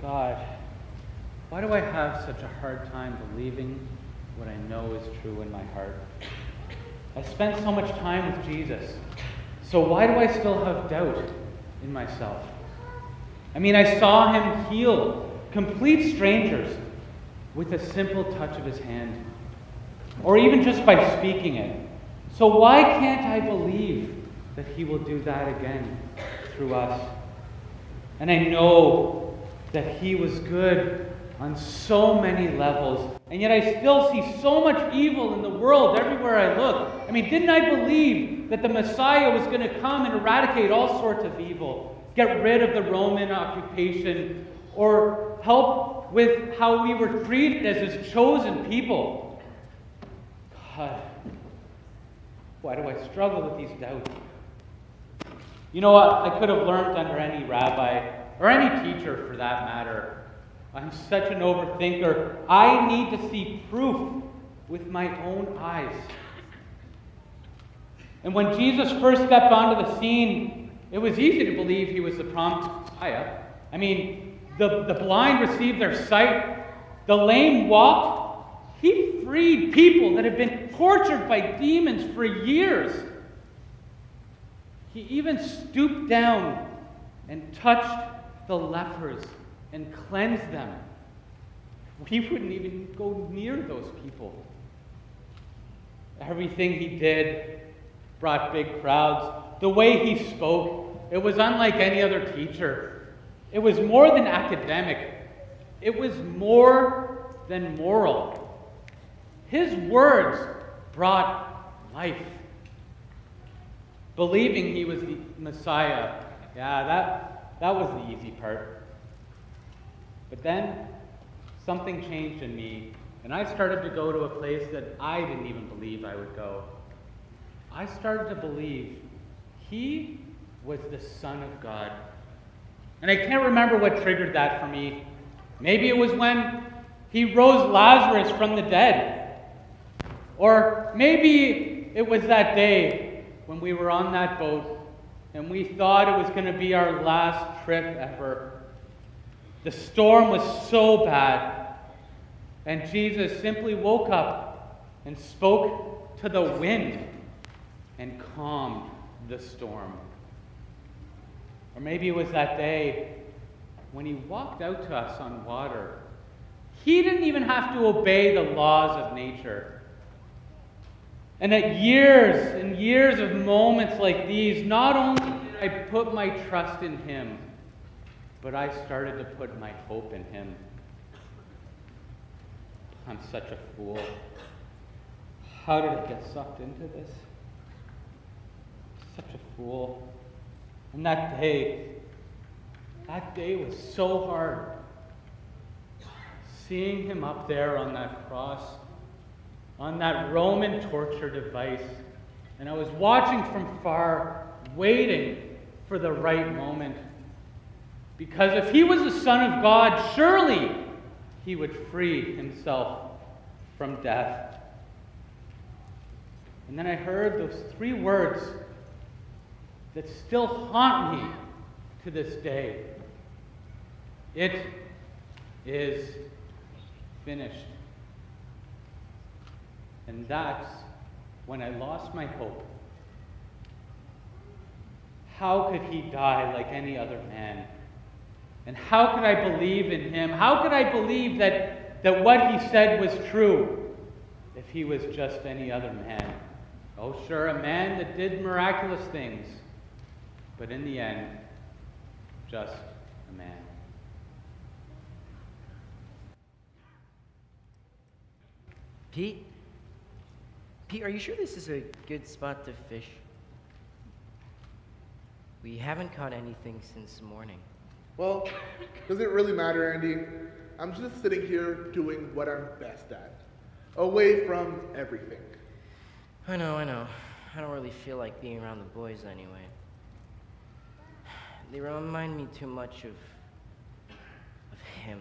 God, why do I have such a hard time believing what I know is true in my heart? I spent so much time with Jesus, so why do I still have doubt in myself? I mean, I saw him heal complete strangers with a simple touch of his hand, or even just by speaking it. So why can't I believe that he will do that again through us? And I know that he was good on so many levels, and yet I still see so much evil in the world everywhere I look. I mean, didn't I believe that the Messiah was going to come and eradicate all sorts of evil, get rid of the Roman occupation, or help with how we were treated as his chosen people? God, why do I struggle with these doubts? You know what? I could have learned under any rabbi, or any teacher for that matter. I'm such an overthinker. I need to see proof with my own eyes. And when Jesus first stepped onto the scene, it was easy to believe he was the promised Messiah. I mean, the blind received their sight, the lame walked. He freed people that had been tortured by demons for years. He even stooped down and touched the lepers and cleansed them. We wouldn't even go near those people. Everything he did brought big crowds. The way he spoke, it was unlike any other teacher. It was more than academic. It was more than moral. His words brought life. Believing he was the Messiah, that was the easy part. But then something changed in me, and I started to go to a place that I didn't even believe I would go. I started to believe he was the Son of God. And I can't remember what triggered that for me. Maybe it was when he rose Lazarus from the dead. Or maybe it was that day when we were on that boat and we thought it was going to be our last trip ever. The storm was so bad, and Jesus simply woke up and spoke to the wind and calmed the storm. Or maybe it was that day when he walked out to us on water. He didn't even have to obey the laws of nature. And at years and years of moments like these, not only did I put my trust in him, but I started to put my hope in him. I'm such a fool. How did I get sucked into this? Such a fool. And that day was so hard. Seeing him up there on that cross, on that Roman torture device, and I was watching from far, waiting for the right moment. Because if he was the Son of God, surely he would free himself from death. And then I heard those three words that still haunt me to this day. It is finished. And that's when I lost my hope. How could he die like any other man? And how could I believe in him? How could I believe that what he said was true if he was just any other man? Oh, sure, a man that did miraculous things, but in the end, just a man. Pete? Pete, are you sure this is a good spot to fish? We haven't caught anything since morning. Well, does it really matter, Andy? I'm just sitting here doing what I'm best at, away from everything. I know. I don't really feel like being around the boys anyway. They remind me too much of him.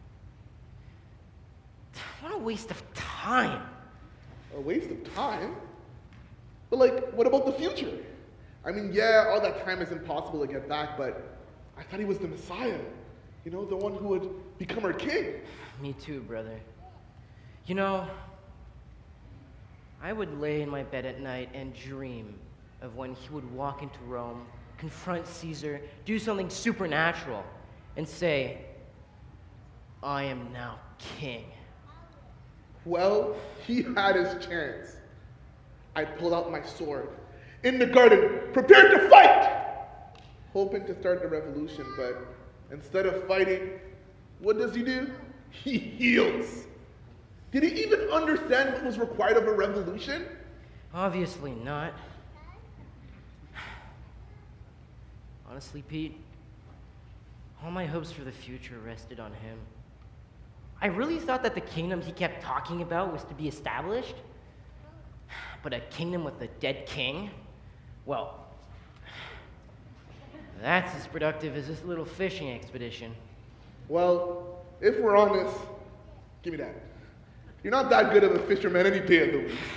What a waste of time. A waste of time? But like, what about the future? I mean, yeah, all that time is impossible to get back, but I thought he was the Messiah. You know, the one who would become our king. Me too, brother. You know, I would lay in my bed at night and dream of when he would walk into Rome, confront Caesar, do something supernatural, and say, I am now king. Well, he had his chance. I pulled out my sword in the garden, prepared to fight, hoping to start a revolution, but instead of fighting, what does he do? He heals. Did he even understand what was required of a revolution? Obviously not. Honestly, Pete, all my hopes for the future rested on him. I really thought that the kingdom he kept talking about was to be established. But a kingdom with a dead king? Well, that's as productive as this little fishing expedition. Well, if we're honest, give me that. You're not that good of a fisherman any day of the week.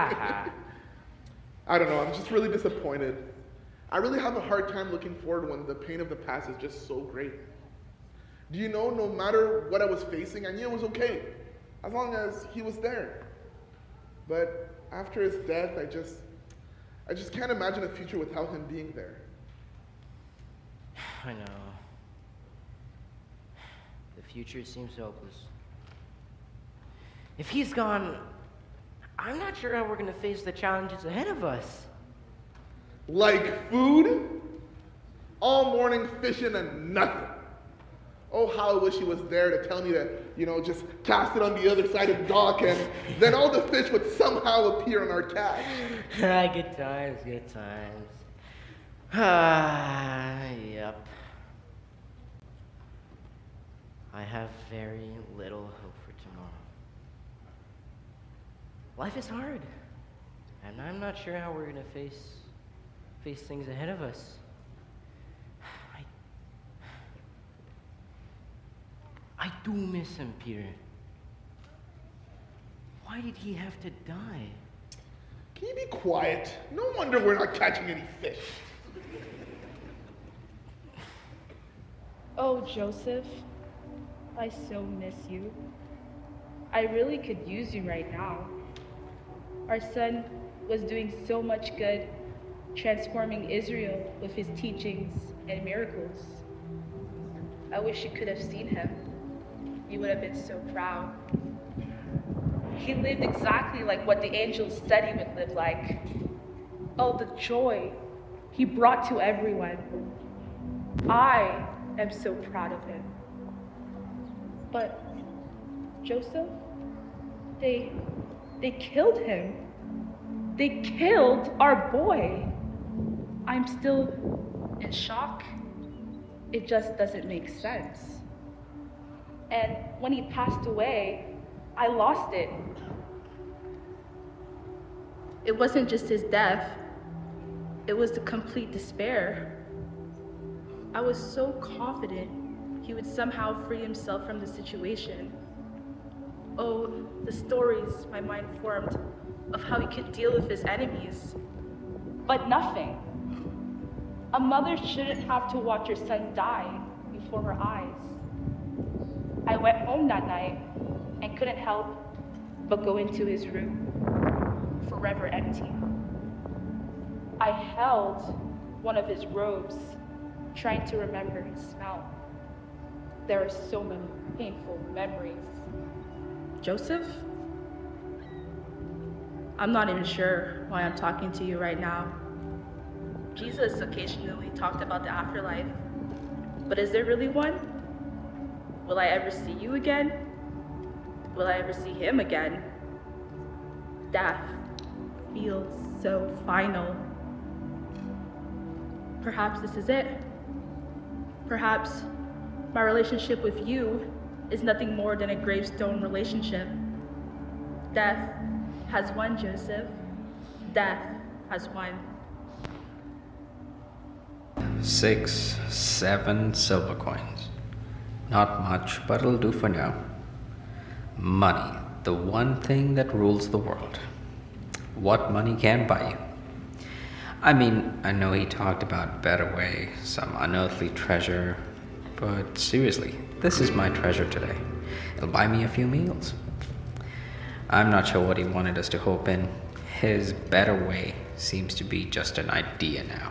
I don't know, I'm just really disappointed. I really have a hard time looking forward when the pain of the past is just so great. Do you know, no matter what I was facing, I knew it was okay, as long as he was there. But after his death, I just can't imagine a future without him being there. I know. The future seems hopeless. If he's gone, I'm not sure how we're going to face the challenges ahead of us. Like food? All morning fishing and nothing. Oh, how I wish he was there to tell me to, just cast it on the other side of the dock, and then all the fish would somehow appear on our catch. Good times, good times. Yep. I have very little hope for tomorrow. Life is hard, and I'm not sure how we're going to face things ahead of us. I do miss him, Peter. Why did he have to die? Can you be quiet? No wonder we're not catching any fish. Oh, Joseph, I so miss you. I really could use you right now. Our son was doing so much good, transforming Israel with his teachings and miracles. I wish you could have seen him. You would have been so proud. He lived exactly like what the angels said he would live like. Oh, the joy he brought to everyone. I am so proud of him. But Joseph, they killed him. They killed our boy. I'm still in shock. It just doesn't make sense. And when he passed away, I lost it. It wasn't just his death, it was the complete despair. I was so confident he would somehow free himself from the situation. Oh, the stories my mind formed of how he could deal with his enemies. But nothing. A mother shouldn't have to watch her son die before her eyes. I went home that night and couldn't help but go into his room, forever empty. I held one of his robes, trying to remember his smell. There are so many painful memories. Joseph? I'm not even sure why I'm talking to you right now. Jesus occasionally talked about the afterlife, but is there really one? Will I ever see you again? Will I ever see him again? Death feels so final. Perhaps this is it. Perhaps my relationship with you is nothing more than a gravestone relationship. Death has won, Joseph. Death has won. 6, 7 silver coins. Not much, but it'll do for now. Money, the one thing that rules the world. What money can buy you? I mean, I know he talked about better way, some unearthly treasure, but seriously, This is my treasure today. It'll buy me a few meals. I'm not sure what he wanted us to hope in. His better way seems to be just an idea now.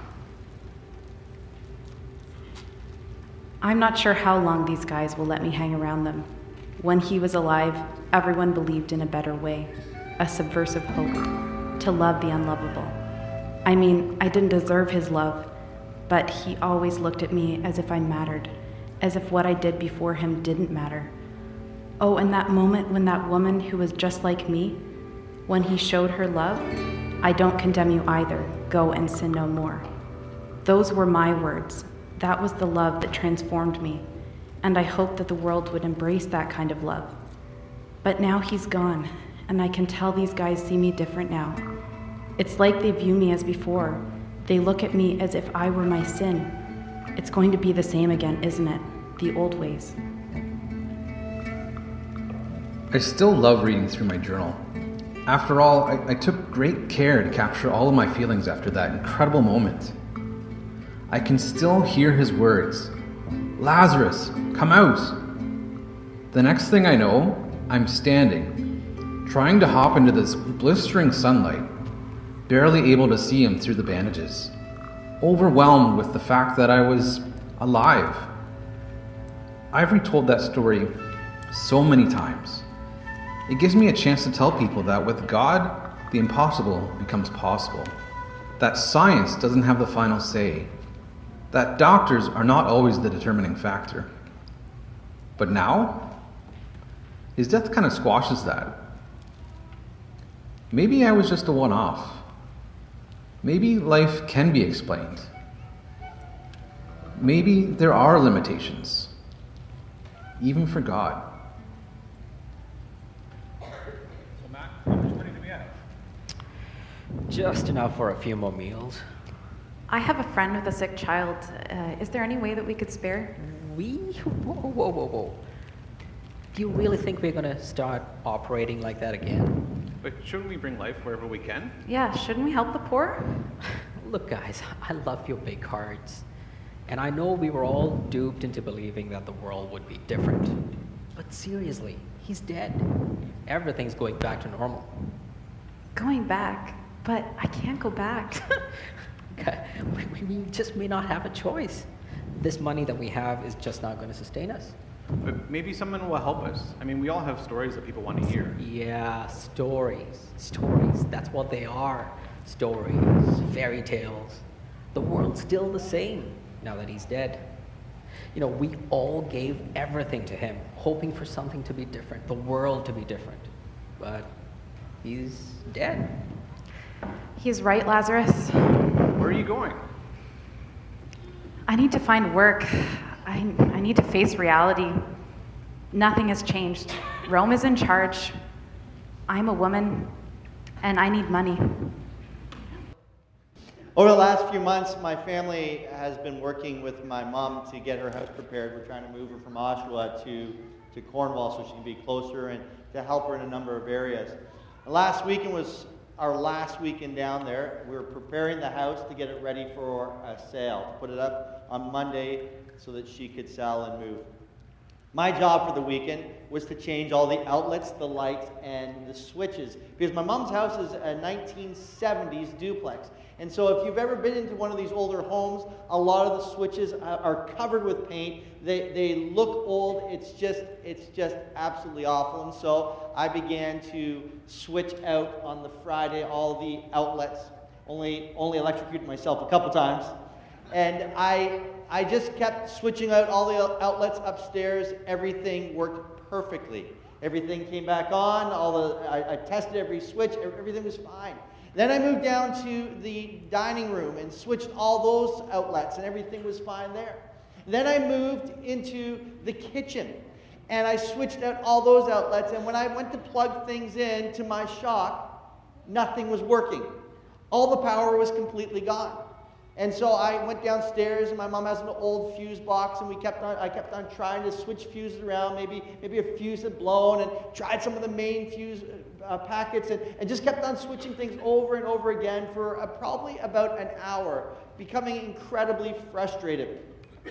I'm not sure how long these guys will let me hang around them. When he was alive, everyone believed in a better way, a subversive hope, to love the unlovable. I mean, I didn't deserve his love, but he always looked at me as if I mattered, as if what I did before him didn't matter. Oh, and that moment when that woman who was just like me, when he showed her love, I don't condemn you either, go and sin no more. Those were my words. That was the love that transformed me, and I hoped that the world would embrace that kind of love. But now he's gone, and I can tell these guys see me different now. It's like they view me as before. They look at me as if I were my sin. It's going to be the same again, isn't it? The old ways. I still love reading through my journal. After all, I took great care to capture all of my feelings after that incredible moment. I can still hear his words, "Lazarus, come out!" The next thing I know, I'm standing, trying to hop into this blistering sunlight, barely able to see him through the bandages, overwhelmed with the fact that I was alive. I've retold that story so many times. It gives me a chance to tell people that with God, the impossible becomes possible, that science doesn't have the final say, that doctors are not always the determining factor. But now, his death kind of squashes that. Maybe I was just a one-off. Maybe life can be explained. Maybe there are limitations, even for God. So Matt, how much money do we have? Just enough for a few more meals. I have a friend with a sick child. Is there any way that we could spare? We? Whoa. Do you really think we're gonna start operating like that again? But shouldn't we bring life wherever we can? Yeah, shouldn't we help the poor? Look, guys, I love your big hearts. And I know we were all duped into believing that the world would be different. But seriously, he's dead. Everything's going back to normal. Going back? But I can't go back. We just may not have a choice. This money that we have is just not going to sustain us. But maybe someone will help us. I mean, we all have stories that people want to hear. Yeah, stories. Stories. That's what they are. Stories, fairy tales. The world's still the same now that he's dead. You know, we all gave everything to him, hoping for something to be different, the world to be different. But he's dead. He's right, Lazarus. Where are you going? I need to find work. I need to face reality. Nothing has changed. Rome is in charge. I'm a woman, and I need money. Over the last few months, my family has been working with my mom to get her house prepared. We're trying to move her from Oshawa to Cornwall so she can be closer and to help her in a number of areas. Last weekend was our last weekend down there. We were preparing the house to get it ready for a sale, to put it up on Monday so that she could sell and move. My job for the weekend was to change all the outlets, the lights, and the switches, because my mom's house is a 1970s duplex. And so if you've ever been into one of these older homes, a lot of the switches are covered with paint. They look old. It's just absolutely awful. And so I began to switch out on the Friday all the outlets. Only electrocuted myself a couple times. And I just kept switching out all the outlets upstairs. Everything worked perfectly. Everything came back on. I tested every switch. Everything was fine. Then I moved down to the dining room and switched all those outlets, and everything was fine there. Then I moved into the kitchen, and I switched out all those outlets, and when I went to plug things in, to my shock, nothing was working. All the power was completely gone. And so I went downstairs, and my mom has an old fuse box, and I kept on trying to switch fuses around. Maybe a fuse had blown, and tried some of the main fuse packets, and just kept on switching things over and over again for probably about an hour, becoming incredibly frustrated.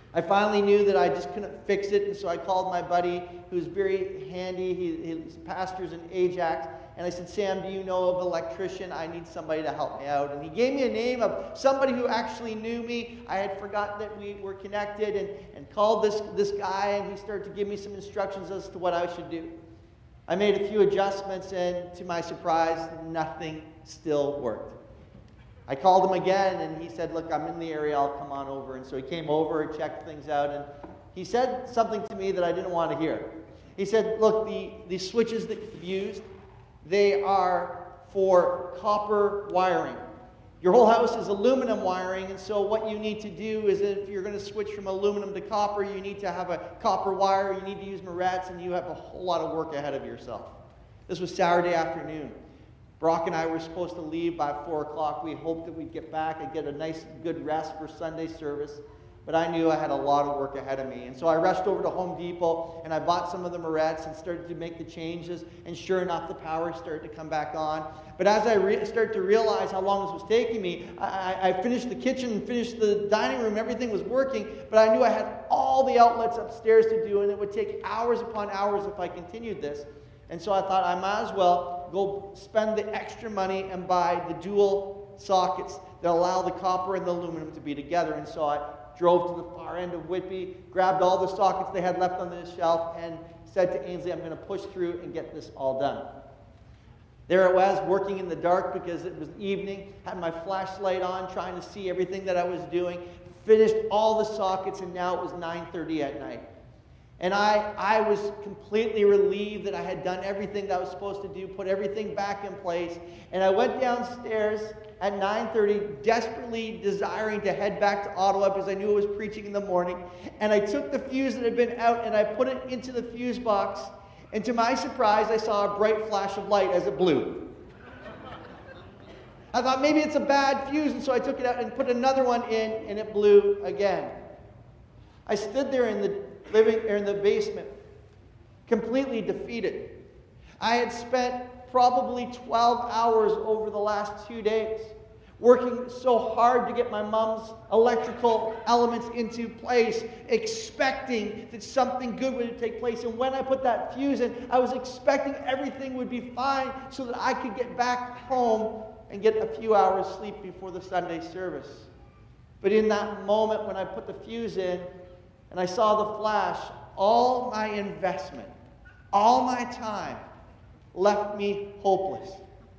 I finally knew that I just couldn't fix it, and so I called my buddy, who's very handy. He's pastors in Ajax, and I said, Sam, do you know of an electrician? I need somebody to help me out. And he gave me a name of somebody who actually knew me. I had forgotten that we were connected, and called this guy, and he started to give me some instructions as to what I should do. I made a few adjustments, and to my surprise, nothing still worked. I called him again, and he said, look, I'm in the area, I'll come on over. And so he came over and checked things out, and he said something to me that I didn't want to hear. He said, look, the switches that you've used, they are for copper wiring. Your whole house is aluminum wiring, and so what you need to do is, if you're going to switch from aluminum to copper, you need to have a copper wire, you need to use Moretz, and you have a whole lot of work ahead of yourself. This was Saturday afternoon. Brock and I were supposed to leave by 4 o'clock. We hoped that we'd get back and get a nice, good rest for Sunday service. But I knew I had a lot of work ahead of me. And so I rushed over to Home Depot, and I bought some of the Moretz and started to make the changes. And sure enough, the power started to come back on. But as I started to realize how long this was taking me, I finished the kitchen, finished the dining room, everything was working. But I knew I had all the outlets upstairs to do, and it would take hours upon hours if I continued this. And so I thought I might as well go spend the extra money and buy the dual sockets that allow the copper and the aluminum to be together. And so I drove to the far end of Whitby, grabbed all the sockets they had left on the shelf, and said to Ainsley, I'm going to push through and get this all done. There it was, working in the dark because it was evening, had my flashlight on, trying to see everything that I was doing, finished all the sockets, and now it was 9:30 at night. And I was completely relieved that I had done everything that I was supposed to do, put everything back in place. And I went downstairs at 9:30, desperately desiring to head back to Ottawa because I knew I was preaching in the morning. And I took the fuse that had been out and I put it into the fuse box. And to my surprise, I saw a bright flash of light as it blew. I thought maybe it's a bad fuse, and so I took it out and put another one in, and it blew again. I stood there in the basement, completely defeated. I had spent probably 12 hours over the last 2 days working so hard to get my mom's electrical elements into place, expecting that something good would take place. And when I put that fuse in, I was expecting everything would be fine so that I could get back home and get a few hours sleep before the Sunday service. But in that moment when I put the fuse in, and I saw the flash, all my investment, all my time left me hopeless.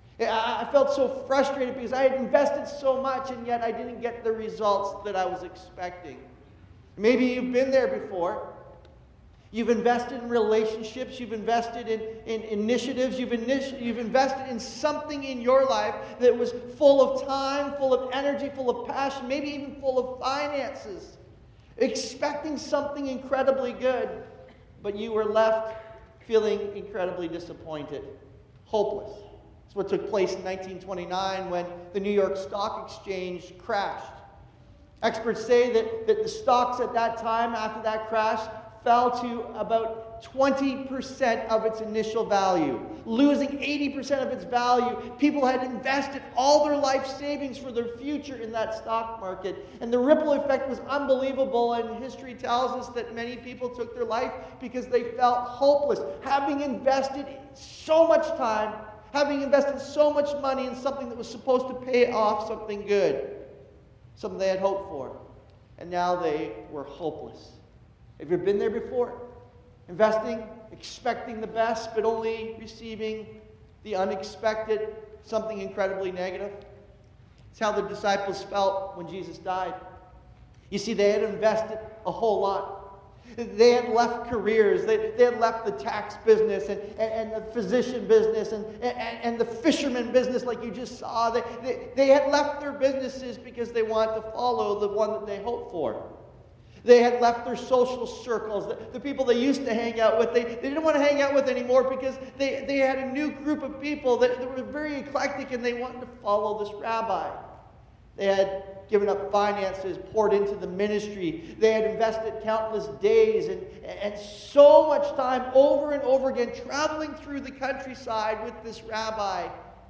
I felt so frustrated because I had invested so much and yet I didn't get the results that I was expecting. Maybe you've been there before. You've invested in relationships, you've invested in initiatives, you've invested in something in your life that was full of time, full of energy, full of passion, maybe even full of finances, expecting something incredibly good, but you were left feeling incredibly disappointed, hopeless. That's what took place in 1929 when the New York Stock Exchange crashed. Experts say that the stocks at that time, after that crash, fell to about 20% of its initial value, losing 80% of its value. People had invested all their life savings for their future in that stock market, and the ripple effect was unbelievable, and history tells us that many people took their life because they felt hopeless, having invested so much time, having invested so much money in something that was supposed to pay off something good, something they had hoped for, and now they were hopeless. Have you been there before? Investing, expecting the best, but only receiving the unexpected, something incredibly negative. It's how the disciples felt when Jesus died. You see, they had invested a whole lot. They had left careers. They had left the tax business and the physician business and the fisherman business like you just saw. They had left their businesses because they wanted to follow the one that they hoped for. They had left their social circles, the people they used to hang out with. They didn't want to hang out with anymore because they had a new group of people that were very eclectic and they wanted to follow this rabbi. They had given up finances, poured into the ministry. They had invested countless days and so much time over and over again traveling through the countryside with this rabbi.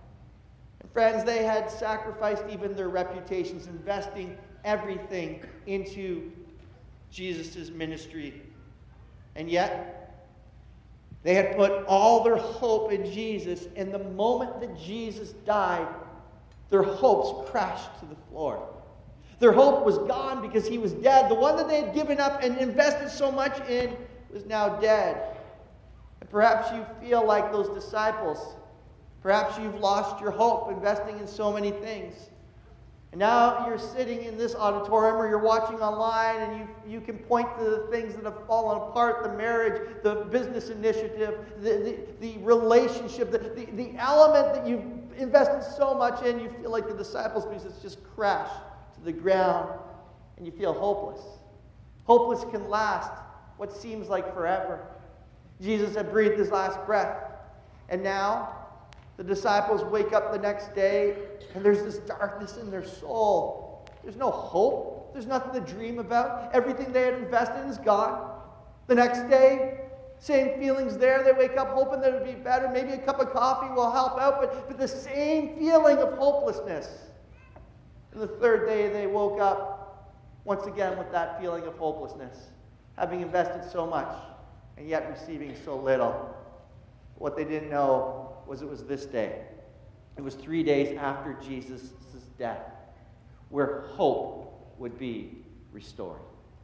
And friends, they had sacrificed even their reputations, investing everything into Jesus' ministry. And yet, they had put all their hope in Jesus, and the moment that Jesus died, their hopes crashed to the floor. Their hope was gone because he was dead. The one that they had given up and invested so much in was now dead. And perhaps you feel like those disciples. Perhaps you've lost your hope investing in so many things. And now you're sitting in this auditorium or you're watching online and you can point to the things that have fallen apart, the marriage, the business initiative, the relationship, the element that you've invested so much in. You feel like the disciples because it's just crashed to the ground and you feel hopeless. Hopeless can last what seems like forever. Jesus had breathed his last breath, and now the disciples wake up the next day and there's this darkness in their soul. There's no hope. There's nothing to dream about. Everything they had invested is gone. The next day, same feelings there. They wake up hoping that it would be better. Maybe a cup of coffee will help out, but the same feeling of hopelessness. And the third day, they woke up once again with that feeling of hopelessness, having invested so much and yet receiving so little. What they didn't know was it was this day. It was 3 days after Jesus' death, where hope would be restored.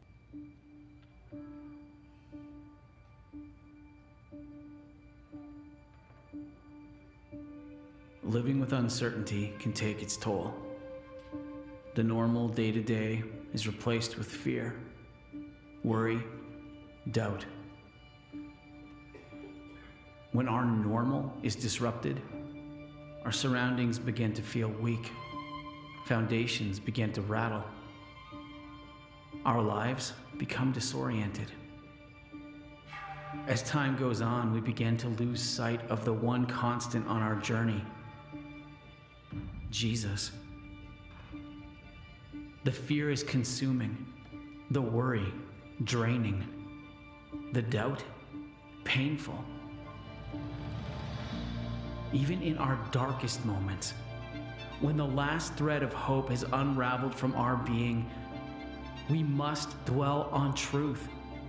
Living with uncertainty can take its toll. The normal day-to-day is replaced with fear, worry, doubt. When our normal is disrupted, our surroundings begin to feel weak. Foundations begin to rattle. Our lives become disoriented. As time goes on, we begin to lose sight of the one constant on our journey: Jesus. The fear is consuming, the worry draining, the doubt painful. Even in our darkest moments, when the last thread of hope has unraveled from our being, we must dwell on truth.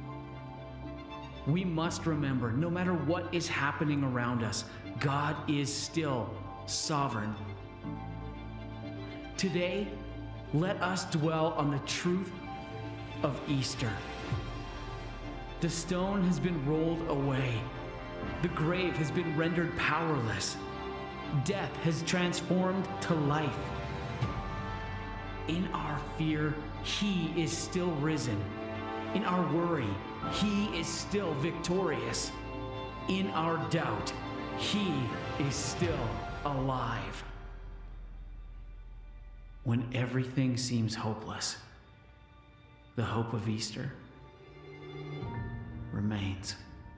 We must remember, no matter what is happening around us, God is still sovereign. Today, let us dwell on the truth of Easter. The stone has been rolled away. The grave has been rendered powerless. Death has transformed to life. In our fear, He is still risen. In our worry, He is still victorious. In our doubt, He is still alive. When everything seems hopeless, the hope of Easter remains.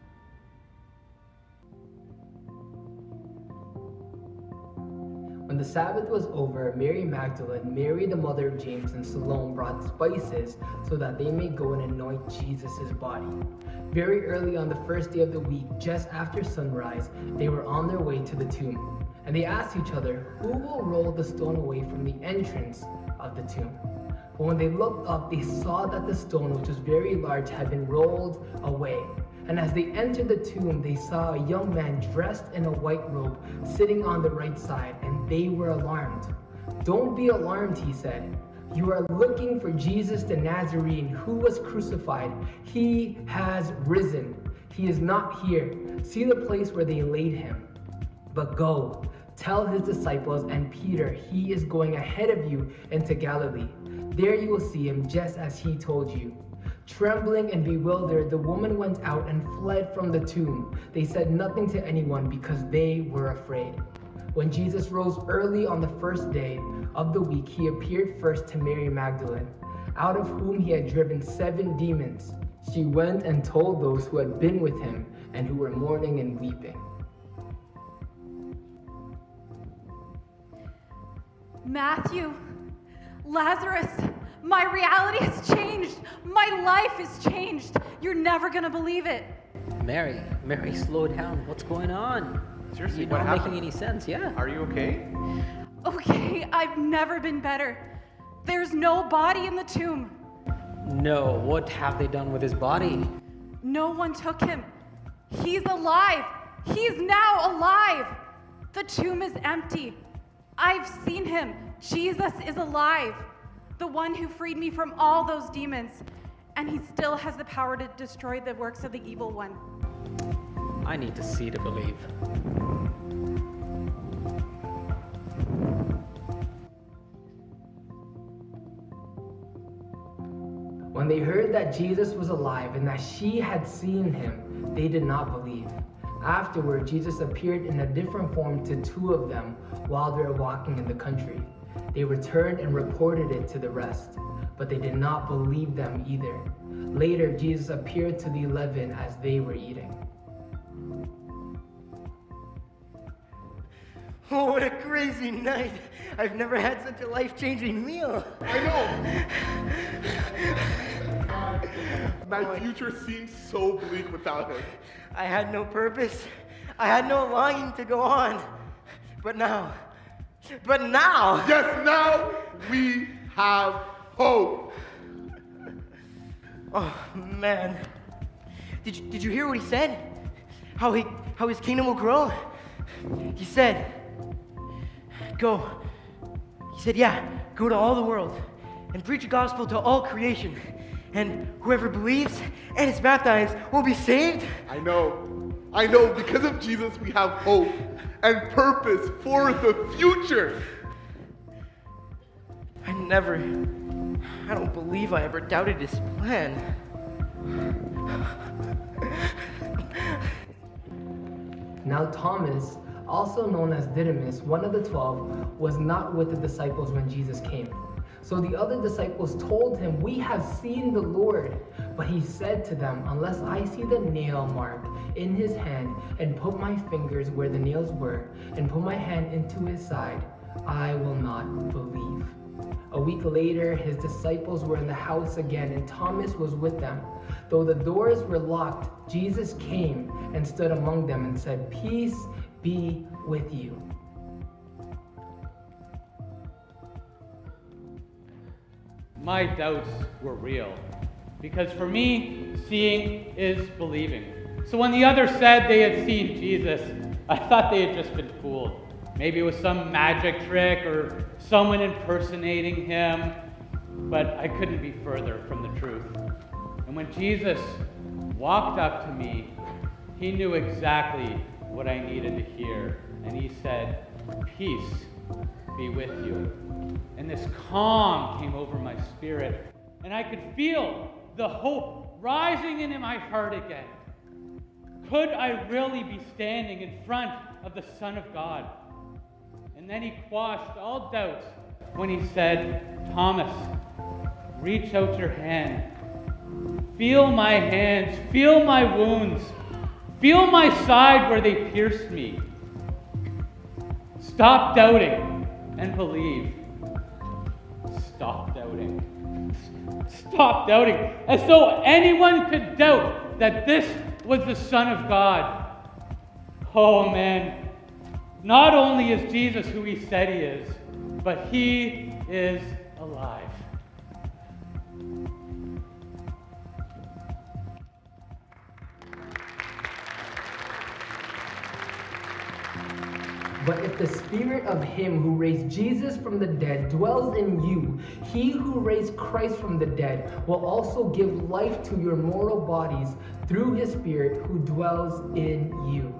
When the Sabbath was over, Mary Magdalene, Mary the mother of James, and Salome brought spices so that they may go and anoint Jesus' body. Very early on the first day of the week, just after sunrise, they were on their way to the tomb. And they asked each other, who will roll the stone away from the entrance of the tomb? But when they looked up, they saw that the stone, which was very large, had been rolled away. And as they entered the tomb, they saw a young man dressed in a white robe sitting on the right side, and they were alarmed. Don't be alarmed, he said. You are looking for Jesus the Nazarene who was crucified. He has risen. He is not here. See the place where they laid him. But go, tell his disciples and Peter he is going ahead of you into Galilee. There you will see him just as he told you. Trembling and bewildered, the woman went out and fled from the tomb. They said nothing to anyone because they were afraid. When Jesus rose early on the first day of the week, he appeared first to Mary Magdalene, out of whom he had driven 7 demons. She went and told those who had been with him and who were mourning and weeping. Matthew, Lazarus, my reality has changed. My life has changed. You're never gonna believe it. Mary, slow down. What's going on? Seriously, You're what not happened? making any sense, yeah. Are you okay? Okay, I've never been better. There's no body in the tomb. No, what have they done with his body? No one took him. He's alive. He's now alive. The tomb is empty. I've seen him. Jesus is alive. The one who freed me from all those demons. And he still has the power to destroy the works of the evil one. I need to see to believe. When they heard that Jesus was alive and that she had seen him, they did not believe. Afterward, Jesus appeared in a different form to two of them while they were walking in the country. They returned and reported it to the rest, but they did not believe them either. Later, Jesus appeared to the 11 as they were eating. Oh, what a crazy night. I've never had such a life-changing meal. I know. My future seems so bleak without him. I had no purpose. I had no longing to go on. But now. Yes, now we have hope. Oh, man. Did you hear what he said? How his kingdom will grow? He said, go. He said, yeah, go to all the world and preach the gospel to all creation. And whoever believes and is baptized will be saved. I know. Because of Jesus, we have hope and purpose for the future. I don't believe I ever doubted his plan. Now Thomas, also known as Didymus, one of the 12, was not with the disciples when Jesus came. So the other disciples told him, "We have seen the Lord." But he said to them, "Unless I see the nail mark in his hand and put my fingers where the nails were and put my hand into his side, I will not believe." A week later, his disciples were in the house again, and Thomas was with them. Though the doors were locked, Jesus came and stood among them and said, "Peace be with you." My doubts were real, because for me, seeing is believing. So when the others said they had seen Jesus, I thought they had just been fooled. Maybe it was some magic trick or someone impersonating him, but I couldn't be further from the truth. And when Jesus walked up to me, he knew exactly what I needed to hear, and he said, "Peace be with you." And this calm came over my spirit, and I could feel the hope rising into my heart again. Could I really be standing in front of the Son of God? And then he quashed all doubts when he said, "Thomas, reach out your hand. Feel my hands, feel my wounds, feel my side where they pierced me. Stop doubting and believe." Stop doubting. Stop doubting. As though anyone could doubt that this was the Son of God. Oh man, not only is Jesus who he said he is, but he is alive. But if the spirit of him who raised Jesus from the dead dwells in you, he who raised Christ from the dead will also give life to your mortal bodies through his spirit who dwells in you.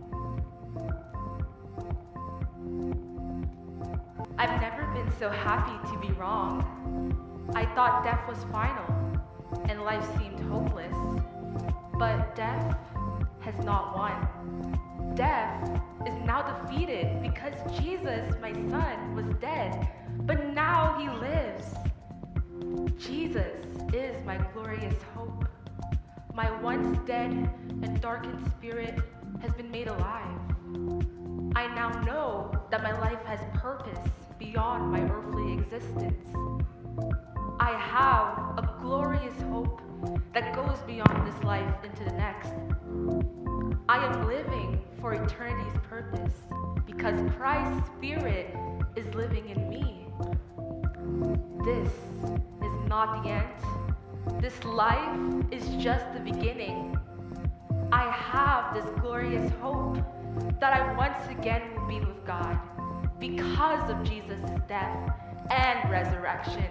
I've never been so happy to be wrong. I thought death was final and life seemed hopeless. But death has not won. Death is now defeated because Jesus, my son, was dead, but now he lives. Jesus is my glorious hope. My once dead and darkened spirit has been made alive. I now know that my life has purpose beyond my earthly existence. I have a glorious hope that goes beyond this life into the next. I am living for eternity's purpose because Christ's Spirit is living in me. This is not the end. This life is just the beginning. I have this glorious hope that I once again will be with God because of Jesus' death and resurrection.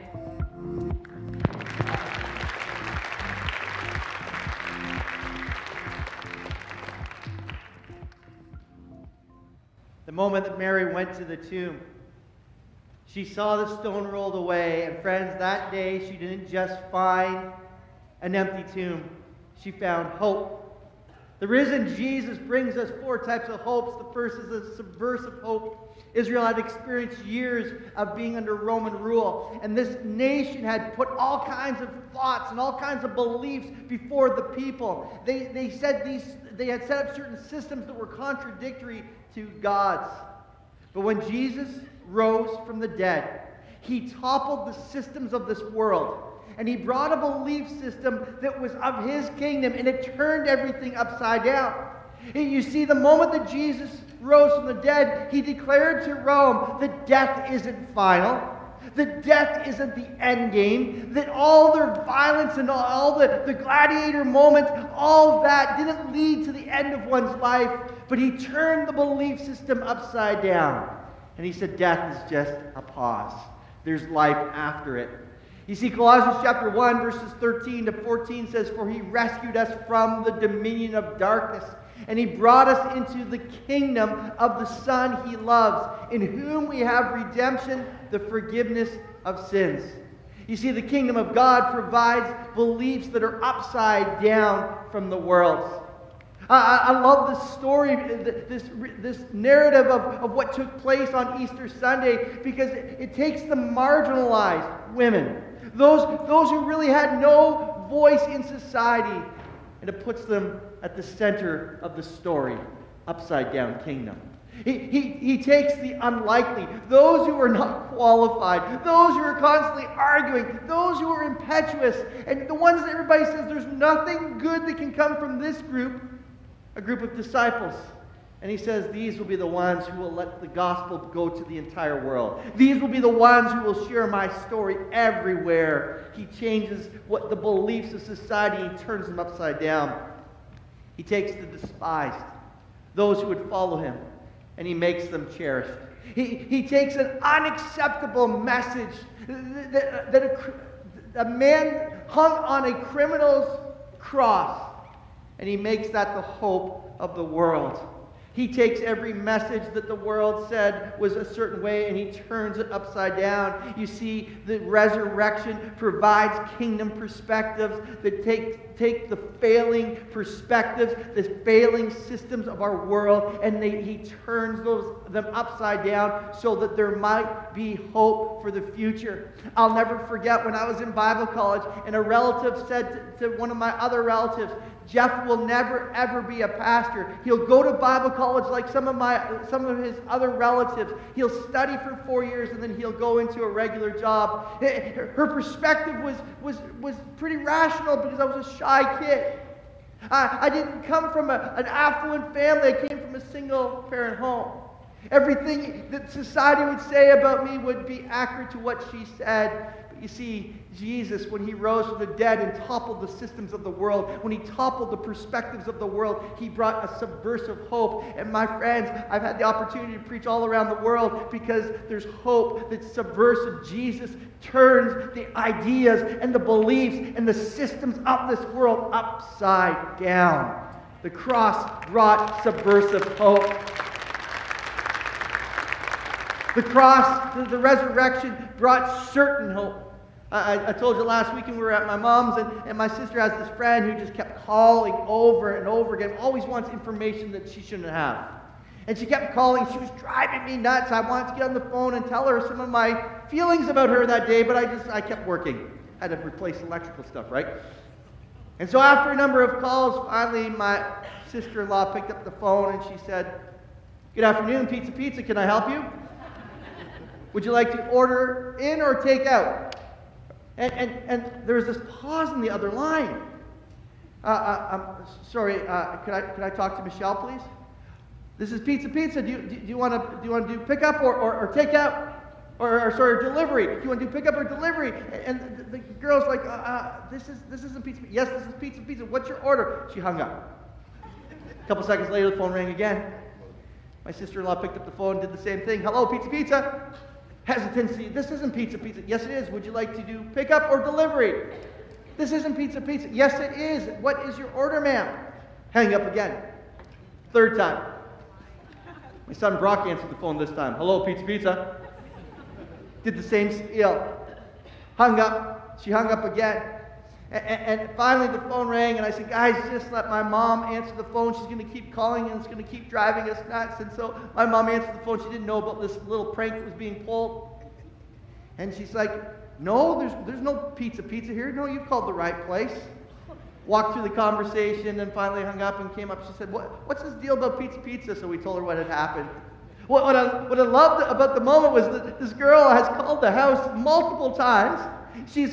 The moment that Mary went to the tomb, she saw the stone rolled away, and friends, that day she didn't just find an empty tomb, she found hope. The risen Jesus brings us 4 types of hopes. The first is a subversive hope. Israel had experienced years of being under Roman rule, and this nation had put all kinds of thoughts and all kinds of beliefs before the people. They had set up certain systems that were contradictory to God's. But when Jesus rose from the dead, he toppled the systems of this world. And he brought a belief system that was of his kingdom, and it turned everything upside down. You see, the moment that Jesus rose from the dead, he declared to Rome that death isn't final, that death isn't the end game, that all their violence and all the gladiator moments, all of that didn't lead to the end of one's life, but he turned the belief system upside down. And he said death is just a pause. There's life after it. You see, Colossians chapter 1, verses 13 to 14 says, "For he rescued us from the dominion of darkness, and he brought us into the kingdom of the Son he loves, in whom we have redemption, the forgiveness of sins." You see, the kingdom of God provides beliefs that are upside down from the world's. I love this story, this narrative of what took place on Easter Sunday, because it takes the marginalized women, those who really had no voice in society, and it puts them at the center of the story, upside down kingdom. He takes the unlikely, those who are not qualified, those who are constantly arguing, those who are impetuous, and the ones that everybody says there's nothing good that can come from this group, a group of disciples. And he says these will be the ones who will let the gospel go to the entire world. These will be the ones who will share my story everywhere. He changes what the beliefs of society, he turns them upside down. He takes the despised, those who would follow him, and he makes them cherished. He takes an unacceptable message that a man hung on a criminal's cross, and he makes that the hope of the world. He takes every message that the world said was a certain way and he turns it upside down. You see, the resurrection provides kingdom perspectives that take the failing perspectives, the failing systems of our world, and he turns them upside down so that there might be hope for the future. I'll never forget when I was in Bible college and a relative said to one of my other relatives, "Jeff will never ever be a pastor. He'll go to Bible college like some of his other relatives. He'll study for 4 years and then he'll go into a regular job." Her perspective was pretty rational because I was a shy kid. I didn't come from an affluent family. I came from a single parent home. Everything that society would say about me would be accurate to what she said. But you see, Jesus, when he rose from the dead and toppled the systems of the world, when he toppled the perspectives of the world, he brought a subversive hope. And my friends, I've had the opportunity to preach all around the world because there's hope that's subversive. Jesus turns the ideas and the beliefs and the systems of this world upside down. The cross brought subversive hope. The cross, the resurrection brought certain hope. I told you last weekend we were at my mom's, and my sister has this friend who just kept calling over and over again, always wants information that she shouldn't have. And she kept calling. She was driving me nuts. I wanted to get on the phone and tell her some of my feelings about her that day, but I kept working. I had to replace electrical stuff, right? And so after a number of calls, finally my sister-in-law picked up the phone and she said, "Good afternoon, Pizza, can I help you? Would you like to order in or take out?" And there was this pause in the other line. I'm sorry, could I talk to Michelle, please? This is Pizza. Do you want to do pickup or take out? Or sorry, delivery. Do you want to do pickup or delivery? And the girl's like, this isn't pizza. Yes, this is pizza. What's your order? She hung up. A couple seconds later, the phone rang again. My sister-in-law picked up the phone, did the same thing. Hello, pizza. Hesitancy. This isn't pizza. Yes, it is. Would you like to do pickup or delivery? This isn't pizza. Yes, it is. What is your order, ma'am? Hang up again. Third time. My son Brock answered the phone this time. Hello, pizza. Did the same spiel. Hung up. She hung up again. And finally the phone rang, and I said, guys, just let my mom answer the phone. She's going to keep calling, and it's going to keep driving us nuts. And so my mom answered the phone. She didn't know about this little prank that was being pulled. And she's like, no, there's no pizza here. No, you've called the right place. Walked through the conversation, and finally hung up and came up. She said, what's this deal about pizza? So we told her what had happened. What I loved about the moment was that this girl has called the house multiple times. She's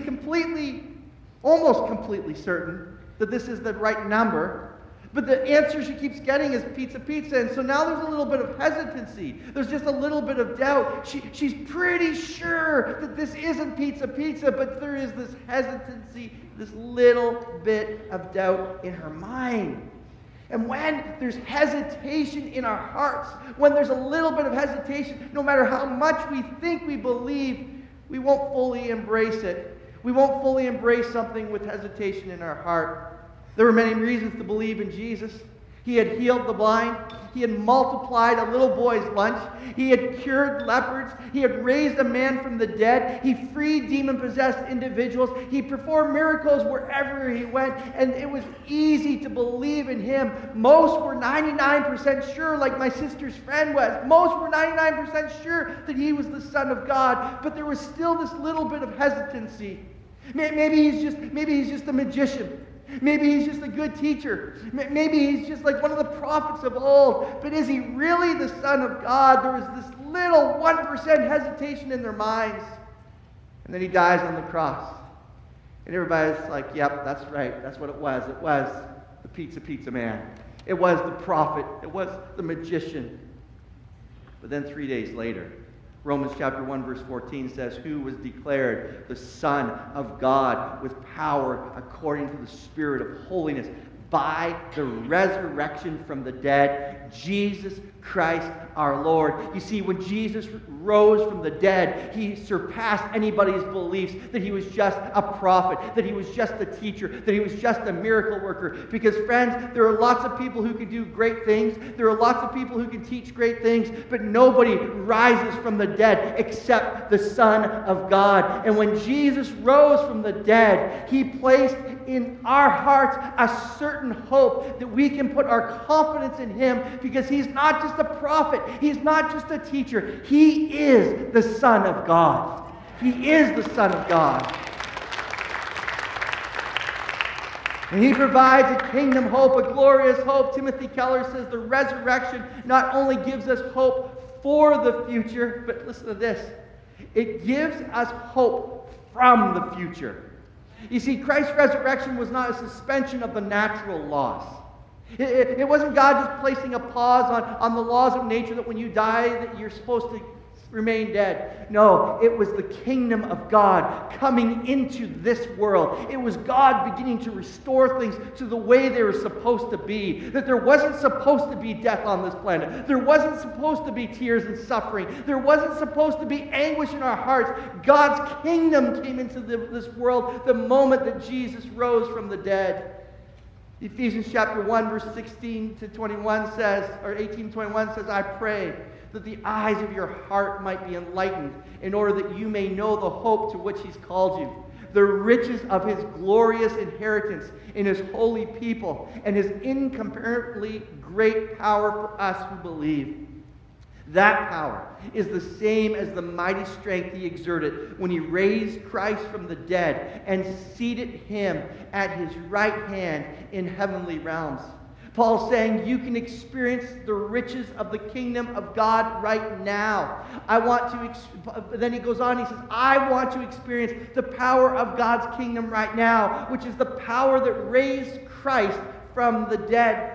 almost completely certain that this is the right number. But the answer she keeps getting is pizza. And so now there's a little bit of hesitancy. There's just a little bit of doubt. She's pretty sure that this isn't pizza, but there is this hesitancy, this little bit of doubt in her mind. And when there's hesitation in our hearts, when there's a little bit of hesitation, no matter how much we think we believe, we won't fully embrace it. We won't fully embrace something with hesitation in our heart. There were many reasons to believe in Jesus. He had healed the blind. He had multiplied a little boy's lunch. He had cured leopards. He had raised a man from the dead. He freed demon-possessed individuals. He performed miracles wherever he went, and it was easy to believe in him. Most were 99% sure, like my sister's friend was. Most were 99% sure that he was the Son of God, but there was still this little bit of hesitancy. Maybe he's just a magician. Maybe he's just a good teacher. Maybe he's just like one of the prophets of old. But is he really the Son of God? There was this little 1% hesitation in their minds. And then he dies on the cross. And everybody's like, yep, that's right. That's what it was. It was the pizza man. It was the prophet. It was the magician. But then 3 days later, Romans chapter 1 verse 14 says, who was declared the Son of God with power according to the Spirit of holiness by the resurrection from the dead, Jesus Christ our Lord. You see, when Jesus rose from the dead, he surpassed anybody's beliefs that he was just a prophet, that he was just a teacher, that he was just a miracle worker. Because, friends, there are lots of people who can do great things. There are lots of people who can teach great things, but nobody rises from the dead except the Son of God. And when Jesus rose from the dead, he placed in our hearts a certain hope that we can put our confidence in him, because he's not just a prophet. He's not just a teacher. He is the Son of God. He is the Son of God. And he provides a kingdom hope, a glorious hope. Timothy Keller says the resurrection not only gives us hope for the future, but listen to this, it gives us hope from the future. You see, Christ's resurrection was not a suspension of the natural laws. It wasn't God just placing a pause on the laws of nature that when you die that you're supposed to remain dead. No, it was the kingdom of God coming into this world. It was God beginning to restore things to the way they were supposed to be. That there wasn't supposed to be death on this planet. There wasn't supposed to be tears and suffering. There wasn't supposed to be anguish in our hearts. God's kingdom came into this world the moment that Jesus rose from the dead. Ephesians chapter 1 verse 16 to 21 says, or 18 to 21 says, I pray that the eyes of your heart might be enlightened, in order that you may know the hope to which he's called you, the riches of his glorious inheritance in his holy people, and his incomparably great power for us who believe. That power is the same as the mighty strength he exerted when he raised Christ from the dead and seated him at his right hand in heavenly realms. Paul's saying you can experience the riches of the kingdom of God right now. Then he goes on, he says, I want to experience the power of God's kingdom right now, which is the power that raised Christ from the dead.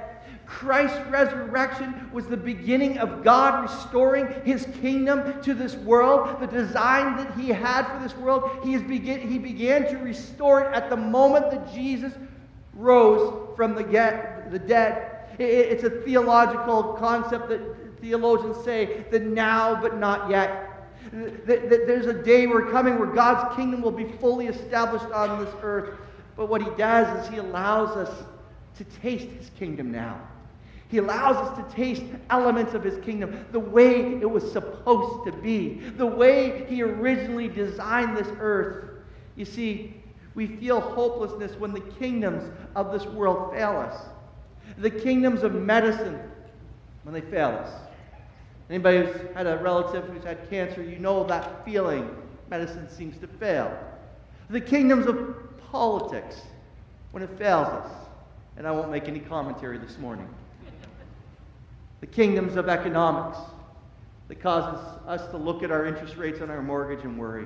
Christ's resurrection was the beginning of God restoring his kingdom to this world. The design that he had for this world, he began to restore it at the moment that Jesus rose from the dead. It's a theological concept that theologians say that now but not yet. That there's a day we're coming where God's kingdom will be fully established on this earth. But what he does is he allows us to taste his kingdom now. He allows us to taste elements of his kingdom the way it was supposed to be, the way he originally designed this earth. You see, we feel hopelessness when the kingdoms of this world fail us. The kingdoms of medicine, when they fail us. Anybody who's had a relative who's had cancer, you know that feeling. Medicine seems to fail. The kingdoms of politics, when it fails us. And I won't make any commentary this morning. The kingdoms of economics that causes us to look at our interest rates on our mortgage and worry.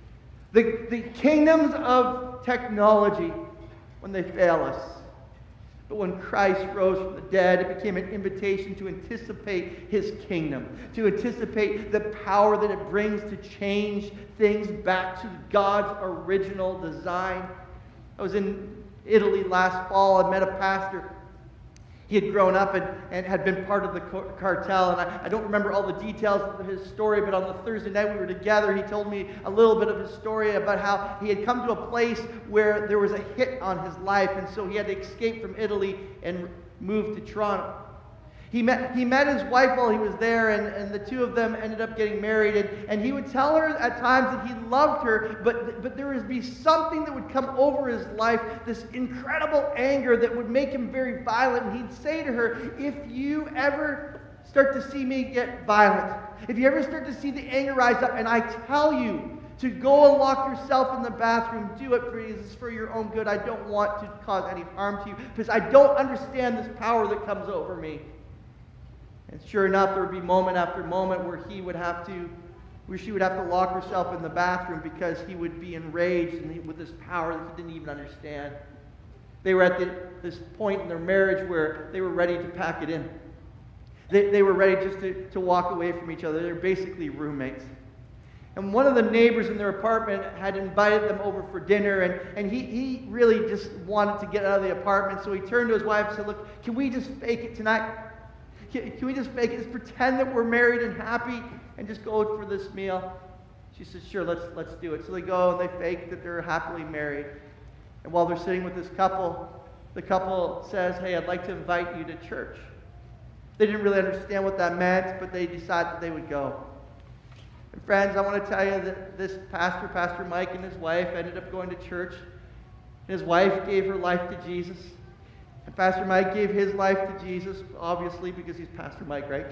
The kingdoms of technology, when they fail us. But when Christ rose from the dead, it became an invitation to anticipate his kingdom, to anticipate the power that it brings to change things back to God's original design. I was in Italy last fall. I met a pastor. He had grown up and had been part of the cartel, and I don't remember all the details of his story, but on the Thursday night we were together, he told me a little bit of his story about how he had come to a place where there was a hit on his life, and so he had to escape from Italy and move to Toronto. He met his wife while he was there, and the two of them ended up getting married, and he would tell her at times that he loved her, but there would be something that would come over his life, this incredible anger that would make him very violent, and he'd say to her, if you ever start to see me get violent, if you ever start to see the anger rise up, and I tell you to go and lock yourself in the bathroom, do it, please. It's for your own good. I don't want to cause any harm to you, because I don't understand this power that comes over me. And sure enough, there would be moment after moment where she would have to lock herself in the bathroom because he would be enraged with this power that he didn't even understand. They were at this point in their marriage where they were ready to pack it in. They were ready just to walk away from each other. They were basically roommates. And one of the neighbors in their apartment had invited them over for dinner, and he really just wanted to get out of the apartment, so he turned to his wife and said, look, can we just fake it tonight? Can we just fake it? Just pretend that we're married and happy and just go for this meal? She says, sure, let's do it. So they go and they fake that they're happily married. And while they're sitting with this couple, the couple says, hey, I'd like to invite you to church. They didn't really understand what that meant, but they decided that they would go. And friends, I want to tell you that this pastor, Pastor Mike, and his wife ended up going to church. And his wife gave her life to Jesus. And Pastor Mike gave his life to Jesus, obviously, because he's Pastor Mike, right?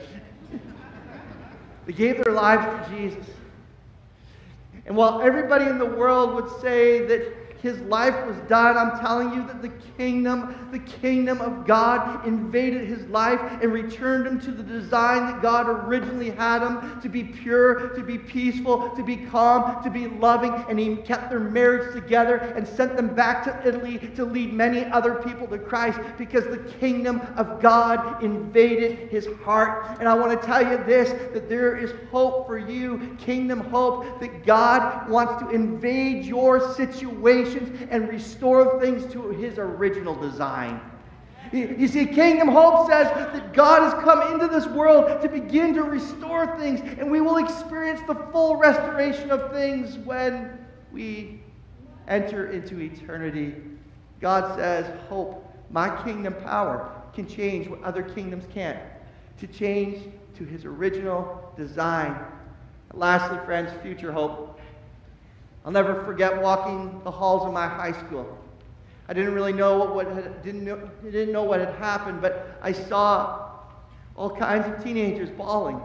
They gave their lives to Jesus. And while everybody in the world would say that his life was done, I'm telling you that the kingdom of God invaded his life and returned him to the design that God originally had him, to be pure, to be peaceful, to be calm, to be loving, and he kept their marriage together and sent them back to Italy to lead many other people to Christ because the kingdom of God invaded his heart. And I want to tell you this, that there is hope for you, kingdom hope, that God wants to invade your situation and restore things to his original design. You see, Kingdom Hope says that God has come into this world to begin to restore things, and we will experience the full restoration of things when we enter into eternity. God says, hope, my kingdom power can change what other kingdoms can't, to change to his original design. Lastly, friends, future hope. I'll never forget walking the halls of my high school. I didn't really know didn't know what had happened, but I saw all kinds of teenagers bawling.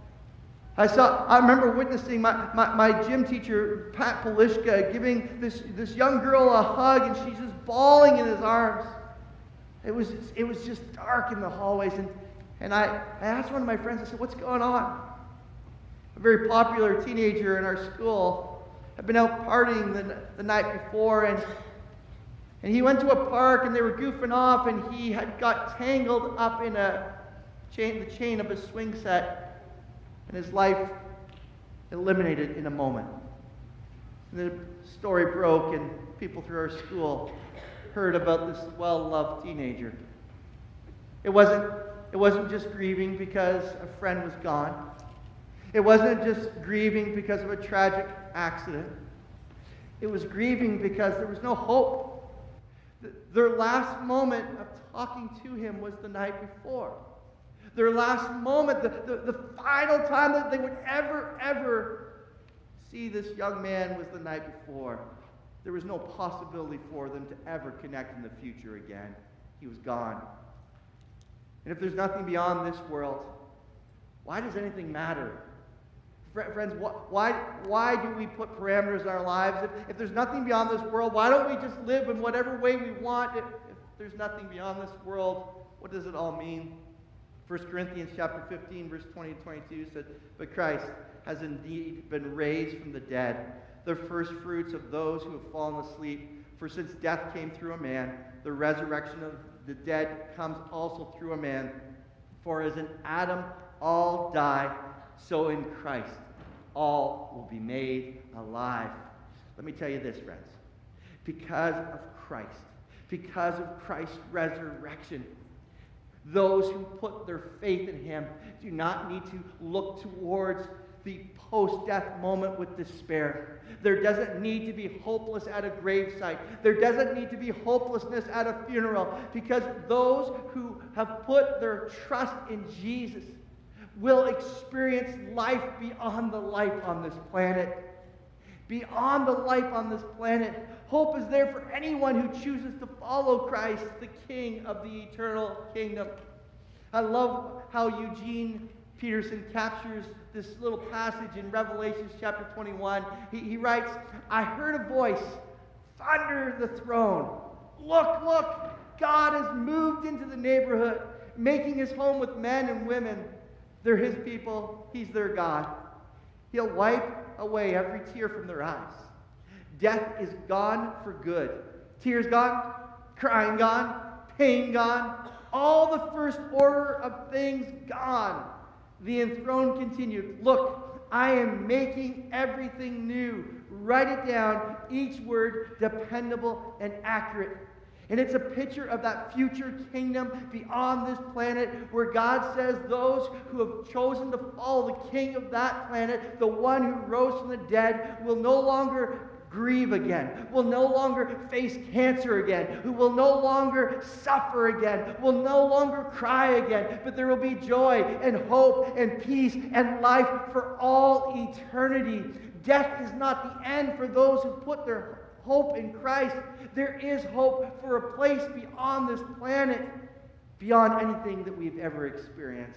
I remember witnessing my gym teacher, Pat Polishka, giving this young girl a hug, and she's just bawling in his arms. It was just dark in the hallways, and I asked one of my friends, I said, what's going on? A very popular teenager in our school had been out partying the night before, and And he went to a park and they were goofing off, and he had got tangled up in the chain of a swing set, and his life eliminated in a moment. And the story broke, and people through our school heard about this well-loved teenager. It wasn't just grieving because a friend was gone. It wasn't just grieving because of a tragic accident. It was grieving because there was no hope. Their last moment of talking to him was the night before. Their last moment, the final time that they would ever see this young man was the night before. There was no possibility for them to ever connect in the future again. He was gone. And if there's nothing beyond this world, why does anything matter? Friends, why do we put parameters in our lives? If there's nothing beyond this world, why don't we just live in whatever way we want? If there's nothing beyond this world, what does it all mean? 1 Corinthians chapter 15, verse 20 to 22 said, "But Christ has indeed been raised from the dead, the first fruits of those who have fallen asleep. For since death came through a man, the resurrection of the dead comes also through a man. For as in Adam all die, so in Christ all will be made alive." Let me tell you this, friends. Because of Christ's resurrection, those who put their faith in him do not need to look towards the post-death moment with despair. There doesn't need to be hopeless at a gravesite. There doesn't need to be hopelessness at a funeral, because those who have put their trust in Jesus will experience life beyond the life on this planet. Beyond the life on this planet. Hope is there for anyone who chooses to follow Christ, the King of the eternal kingdom. I love how Eugene Peterson captures this little passage in Revelation chapter 21. He writes, "I heard a voice thunder the throne. Look, look, God has moved into the neighborhood, making his home with men and women. They're his people. He's their God. He'll wipe away every tear from their eyes. Death is gone for good. Tears gone, crying gone, pain gone, all the first order of things gone." The enthroned continued, "Look, I am making everything new. Write it down, each word dependable and accurate." And it's a picture of that future kingdom beyond this planet, where God says those who have chosen to follow the king of that planet, the one who rose from the dead, will no longer grieve again, will no longer face cancer again, who will no longer suffer again, will no longer cry again, but there will be joy and hope and peace and life for all eternity. Death is not the end for those who put their hope in Christ. There is hope for a place beyond this planet, beyond anything that we've ever experienced.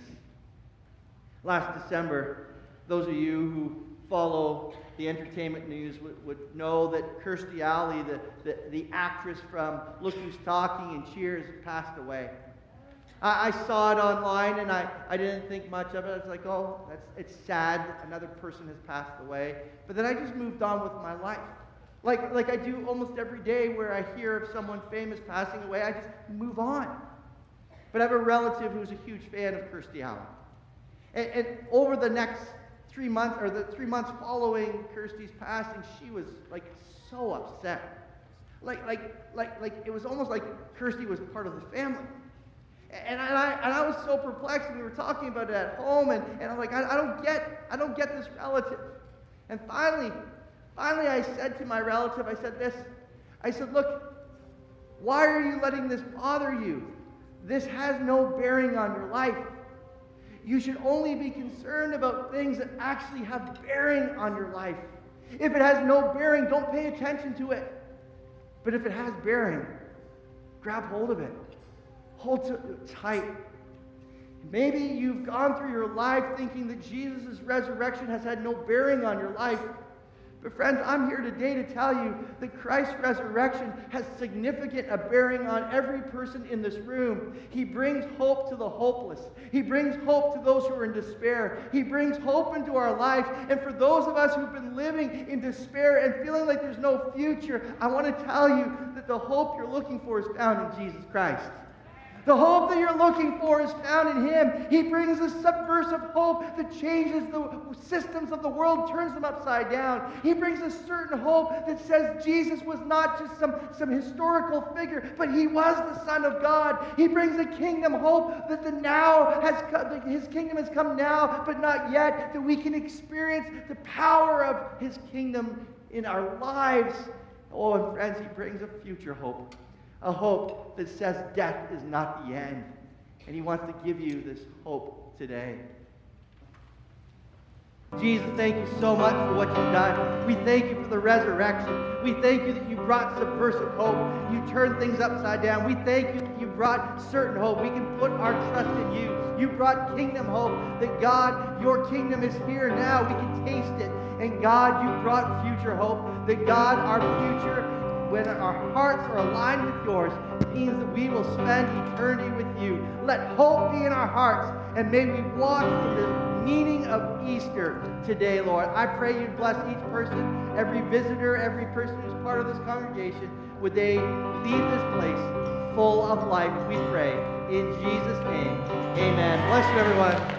Last December, those of you who follow the entertainment news would know that Kirstie Alley, the actress from Look Who's Talking and Cheers, passed away. I saw it online and I didn't think much of it. I was like, oh, it's sad that another person has passed away. But then I just moved on with my life. Like I do almost every day, where I hear of someone famous passing away, I just move on. But I have a relative who's a huge fan of Kirstie Alley. And over the next 3 months, or the 3 months following Kirstie's passing, she was like so upset. Like it was almost like Kirstie was part of the family. And I was so perplexed. We were talking about it at home, and I'm like, I don't get this relative. And finally I said to my relative, I said this. I said, look, why are you letting this bother you? This has no bearing on your life. You should only be concerned about things that actually have bearing on your life. If it has no bearing, don't pay attention to it. But if it has bearing, grab hold of it. Hold it tight. Maybe you've gone through your life thinking that Jesus' resurrection has had no bearing on your life. But friends, I'm here today to tell you that Christ's resurrection has significant bearing on every person in this room. He brings hope to the hopeless. He brings hope to those who are in despair. He brings hope into our life. And for those of us who've been living in despair and feeling like there's no future, I want to tell you that the hope you're looking for is found in Jesus Christ. The hope that you're looking for is found in Him. He brings a subversive hope that changes the systems of the world, turns them upside down. He brings a certain hope that says Jesus was not just some historical figure, but He was the Son of God. He brings a kingdom hope that His kingdom has come now, but not yet, that we can experience the power of His kingdom in our lives. Oh, and friends, He brings a future hope. A hope that says death is not the end. And He wants to give you this hope today. Jesus, thank you so much for what you've done. We thank you for the resurrection. We thank you that you brought subversive hope. You turned things upside down. We thank you that you brought certain hope. We can put our trust in you. You brought kingdom hope, that God, your kingdom is here now. We can taste it. And God, you brought future hope, that God, our future, when our hearts are aligned with yours, means that we will spend eternity with you. Let hope be in our hearts, and may we walk in the meaning of Easter today, Lord. I pray you bless each person, every visitor, every person who's part of this congregation. Would they leave this place full of life, we pray. In Jesus' name, amen. Bless you, everyone.